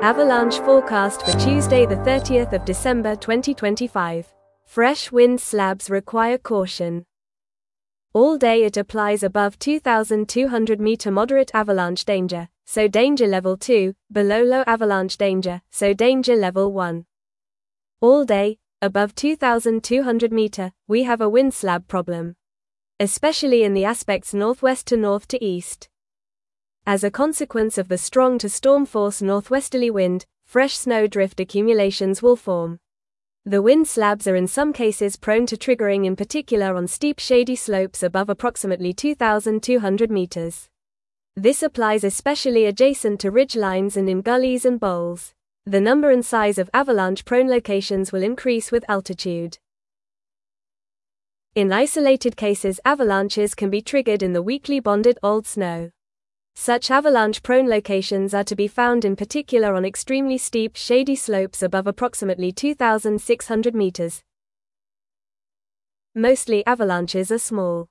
Avalanche forecast for Tuesday the 30th of December 2025. Fresh wind slabs require caution. All day it applies above 2,200 meter moderate avalanche danger, so danger level 2, below low avalanche danger, so danger level 1. All day, above 2,200 meter, we have a wind slab problem, especially in the aspects northwest to north to east. As a consequence of the strong to storm force northwesterly wind, fresh snow drift accumulations will form. The wind slabs are in some cases prone to triggering, in particular on steep shady slopes above approximately 2,200 meters. This applies especially adjacent to ridge lines and in gullies and bowls. The number and size of avalanche-prone locations will increase with altitude. In isolated cases, avalanches can be triggered in the weakly bonded old snow. Such avalanche-prone locations are to be found in particular on extremely steep, shady slopes above approximately 2,600 meters. Mostly avalanches are small.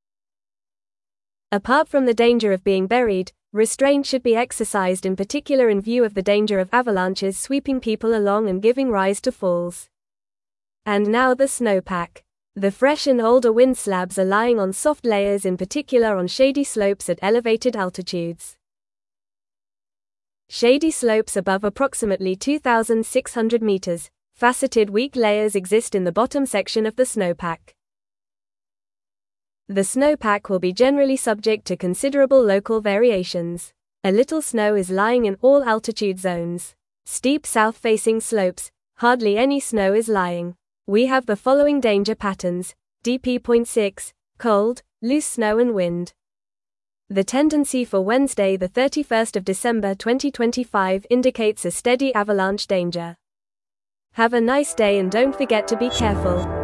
Apart from the danger of being buried, restraint should be exercised, in particular in view of the danger of avalanches sweeping people along and giving rise to falls. And now the snowpack. The fresh and older wind slabs are lying on soft layers, in particular on shady slopes at elevated altitudes. Shady slopes above approximately 2,600 meters, faceted weak layers exist in the bottom section of the snowpack. The snowpack will be generally subject to considerable local variations. A little snow is lying in all altitude zones. Steep south-facing slopes, hardly any snow is lying. We have the following danger patterns: DP.6, cold, loose snow and wind. The tendency for Wednesday the 31st of December 2025 indicates a steady avalanche danger. Have a nice day and don't forget to be careful.